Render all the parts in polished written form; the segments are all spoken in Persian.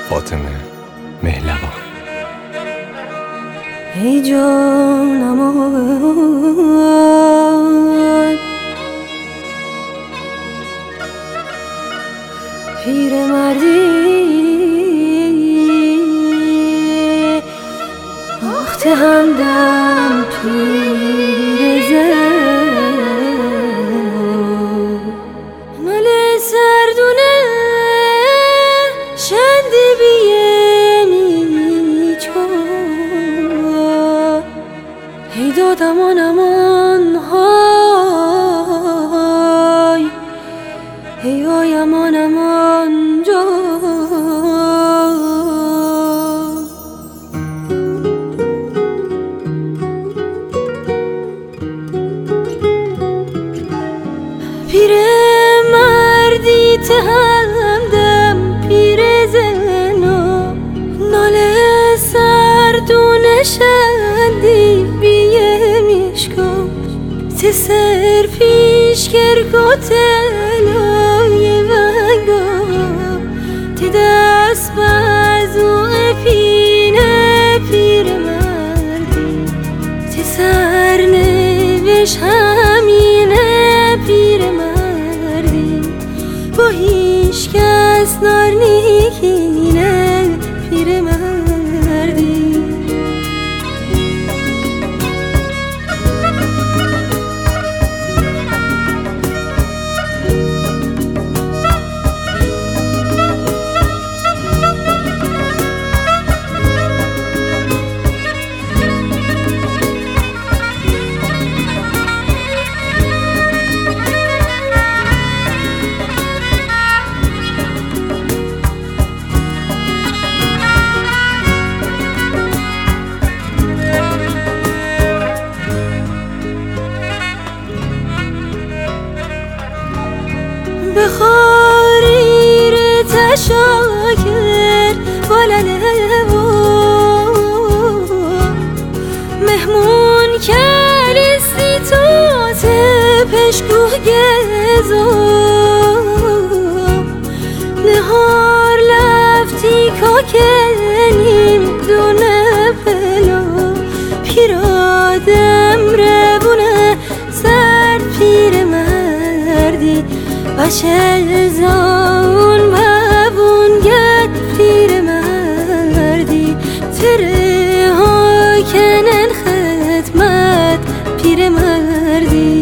فاطمه مهلوان. ای جانم پیر مردی وقت همدم پیر زن مل سردونه شندی بیمی چو ای دادم امان های ای آی امان جا پیر مردی همدم پیر زنا ناله سردونه شندی بیه میشکم تی سر پیش کرکوتلای ونگا تی دست بازو پینه پیر مردی تی سر نوش همینه پیر مردی با هیچ کس نار نیکینه پیر مردی بخاریر تشاکر بالله و مهمون کلیستی تو پشگوه گزو نهار لفتی کاکنیم دونه پلا پیرادم ربونه سر پیر مردی بچه زون بابون گد پیر مردی تره ها کنن خدمت پیر مردی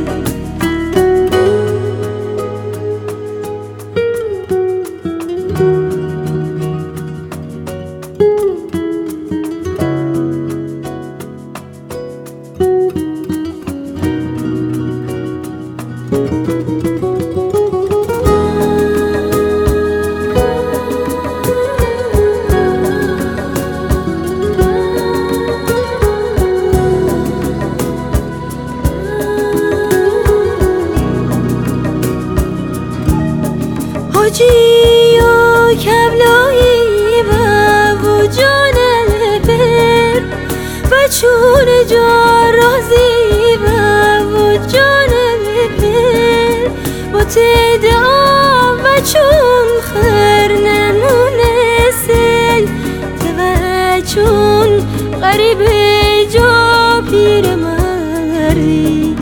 حاجی و کبلایی و جان پر و چون جا رازی و جان پر با تدعا و چون خر نمونه سل و چون غریب جا پیر مردی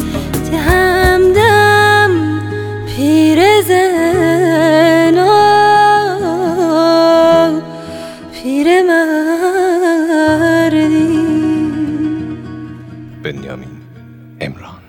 همدم پیر پیر مردی. بنیامین امران.